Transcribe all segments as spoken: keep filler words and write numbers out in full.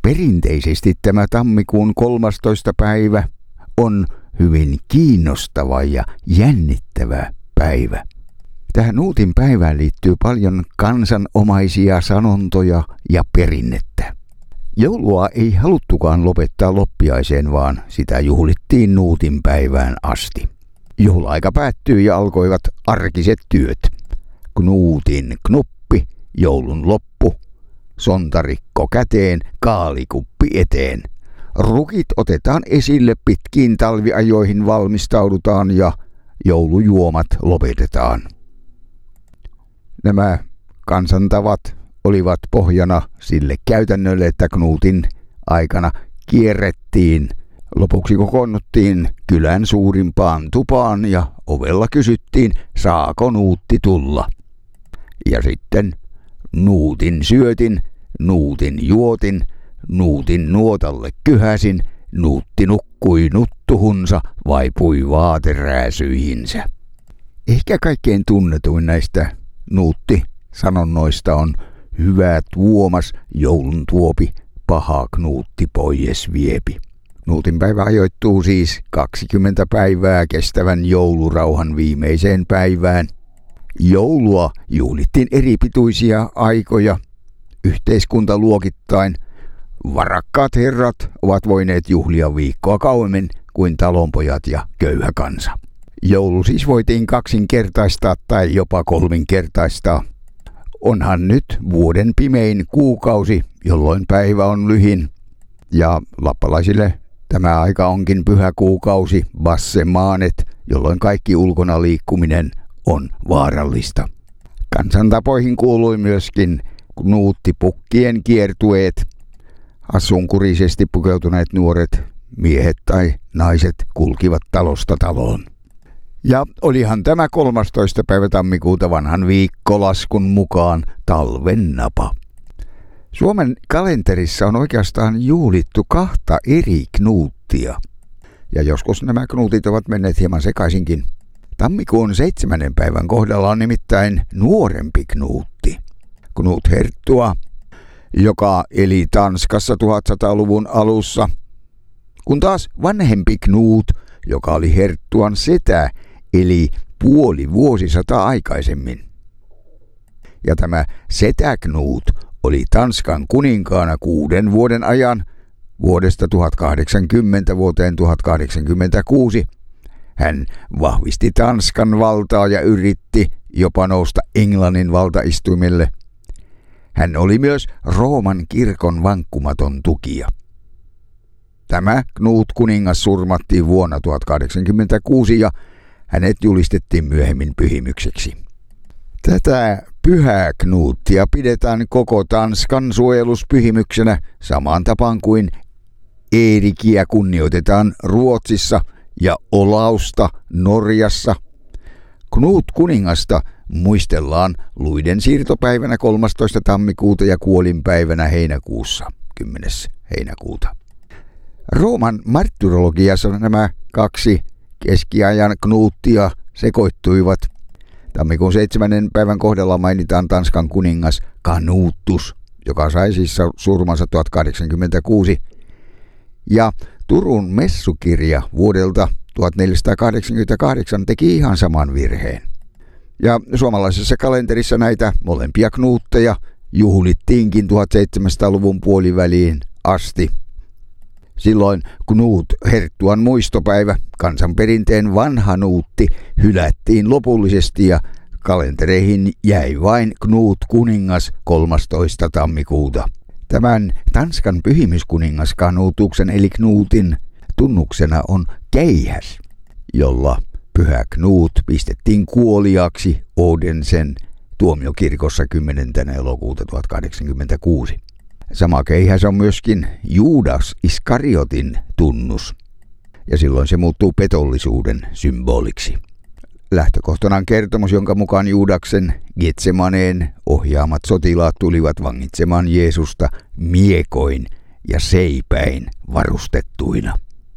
Perinteisesti tämä tammikuun kolmastoista päivä on hyvin kiinnostava ja jännittävä päivä. Tähän Nuutin päivään liittyy paljon kansanomaisia sanontoja ja perinnettä. Joulua ei haluttukaan lopettaa loppiaiseen, vaan sitä juhlittiin Nuutin päivään asti. Juhla-aika päättyi ja alkoivat arkiset työt. Knuutin knuppi, joulun loppu, sontarikko käteen, kaalikuppi eteen. Rukit otetaan esille, pitkiin talviajoihin valmistaudutaan ja joulujuomat lopetetaan. Nämä kansantavat olivat pohjana sille käytännölle, että Knuutin aikana kierrettiin. Lopuksi kokoonnuttiin kylän suurimpaan tupaan ja ovella kysyttiin, saako Nuutti tulla. Ja sitten Nuutin syötin, Nuutin juotin, Nuutin nuotalle kyhäsin, Nuutti nukkui nuttuhunsa, vaipui vaaterääsyihinsä. Ehkä kaikkein tunnetuin näistä Nuutti-sanonnoista on hyvä tuomas, joulun tuopi, paha Knuutti poies viepi. Nuutin päivä ajoittuu siis kaksikymmentä päivää kestävän joulurauhan viimeiseen päivään. Joulua juhlittiin eri pituisia aikoja yhteiskuntaluokittain. Varakkaat herrat ovat voineet juhlia viikkoa kauemmin kuin talonpojat ja köyhä kansa. Joulu siis voitiin kaksinkertaistaa tai jopa kolminkertaistaa. Onhan nyt vuoden pimein kuukausi, jolloin päivä on lyhin. Ja lappalaisille tämä aika onkin pyhä kuukausi, bassemaanet, jolloin kaikki ulkona liikkuminen on vaarallista. Kansantapoihin kuului myöskin Knuuttipukkien kiertueet. Asunkurisesti pukeutuneet nuoret miehet tai naiset kulkivat talosta taloon. Ja olihan tämä kolmastoista päivä tammikuuta vanhan viikkolaskun mukaan talven napa. Suomen kalenterissa on oikeastaan juhlittu kahta eri Knuuttia. Ja joskus nämä Knuutit ovat menneet hieman sekaisinkin. Tammikuun seitsemännen päivän kohdalla on nimittäin nuorempi Knuutti, Knut Herttua, joka eli Tanskassa tuhatsataluvun alussa, kun taas vanhempi Knut, joka oli Herttuan setä, eli puoli vuosisataa aikaisemmin. Ja tämä setä Knut oli Tanskan kuninkaana kuuden vuoden ajan vuodesta tuhatkahdeksankymmentä vuoteen tuhatkahdeksankymmentäkuusi. Hän vahvisti Tanskan valtaa ja yritti jopa nousta Englannin valtaistuimelle. Hän oli myös Rooman kirkon vankkumaton tukija. Tämä Knut kuningas surmattiin vuonna tuhatkahdeksankymmentäkuusi ja hänet julistettiin myöhemmin pyhimykseksi. Tätä pyhää Knuttia pidetään koko Tanskan suojeluspyhimyksenä samaan tapaan kuin Eerikiä kunnioitetaan Ruotsissa ja Olausta Norjassa. Knut kuningasta muistellaan luiden siirtopäivänä kolmastoista tammikuuta ja kuolinpäivänä heinäkuussa kymmenes heinäkuuta. Rooman martyrologiassa nämä kaksi keskiajan Knuttia sekoittuivat. Tammikuun seitsemännen päivän kohdalla mainitaan Tanskan kuningas Canutus, joka sai siis surmansa tuhatkahdeksankymmentäkuusi. Ja Turun messukirja vuodelta tuhatneljäsataakahdeksankymmentäkahdeksan teki ihan saman virheen. Ja suomalaisessa kalenterissa näitä molempia Knutteja juhlittiinkin tuhatseitsemänsataaluvun puoliväliin asti. Silloin Knut Herttuan muistopäivä, kansanperinteen vanha Nuutti, hylättiin lopullisesti ja kalentereihin jäi vain Knut kuningas kolmastoista tammikuuta. Tämän Tanskan pyhimyskuningas Canutuksen eli Knutin tunnuksena on keihäs, jolla pyhä Knut pistettiin kuoliaksi Odensen tuomiokirkossa kymmenentenä elokuuta tuhatkahdeksansataakahdeksankymmentäkuusi. Sama keihäs on myöskin Juudas Iskariotin tunnus, ja silloin se muuttuu petollisuuden symboliksi. Lähtökohtana on kertomus, jonka mukaan Juudaksen Getsemaneen ohjaamat sotilaat tulivat vangitsemaan Jeesusta miekoin ja seipäin varustettuina.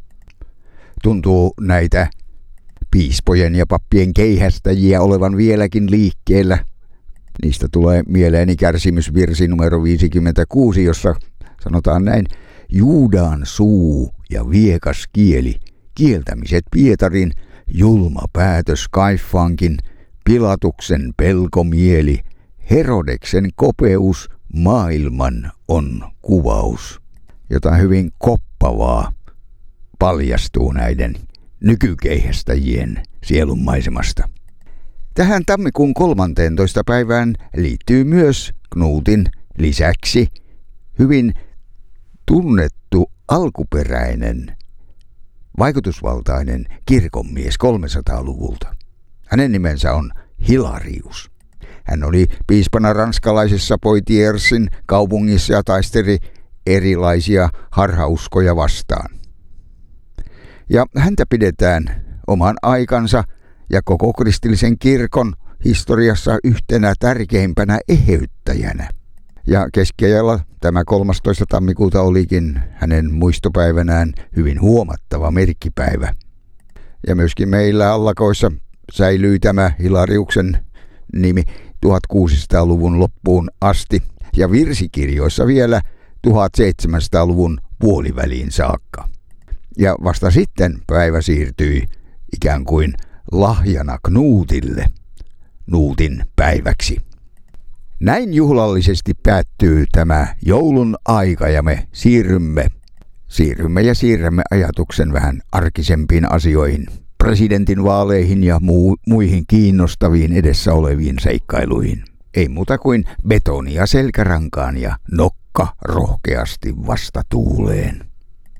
Tuntuu näitä piispojen ja pappien keihästäjiä olevan vieläkin liikkeellä. Niistä tulee mieleeni kärsimysvirsi numero viisikymmentäkuusi, jossa sanotaan näin: Juudaan suu ja viekas kieli, kieltämiset Pietarin, julma päätös Kaifankin, Pilatuksen pelkomieli, Herodeksen kopeus, maailman on kuvaus. Jotain hyvin koppavaa paljastuu näiden nykykeihästäjien sielunmaisemasta. Tähän tammikuun kolmanteentoista päivään liittyy myös Knutin lisäksi hyvin tunnettu alkuperäinen vaikutusvaltainen kirkonmies kolmesataaluvulta. Hänen nimensä on Hilarius. Hän oli piispana ranskalaisessa Poitiersin kaupungissa ja taisteli erilaisia harhauskoja vastaan. Ja häntä pidetään oman aikansa ja koko kristillisen kirkon historiassa yhtenä tärkeimpänä eheyttäjänä. Ja keskiajalla tämä kolmastoista tammikuuta olikin hänen muistopäivänään hyvin huomattava merkkipäivä. Ja myöskin meillä Allakoissa säilyi tämä Hilariuksen nimi tuhatkuusisataaluvun loppuun asti ja virsikirjoissa vielä tuhatseitsemänsataaluvun puoliväliin saakka. Ja vasta sitten päivä siirtyi ikään kuin lahjana Knutille, Knutin päiväksi. Näin juhlallisesti päättyy tämä joulun aika ja me siirrymme, siirrymme ja siirrämme ajatuksen vähän arkisempiin asioihin, presidentin vaaleihin ja muu, muihin kiinnostaviin edessä oleviin seikkailuihin. Ei muuta kuin betonia selkärankaan ja nokka rohkeasti vastatuuleen.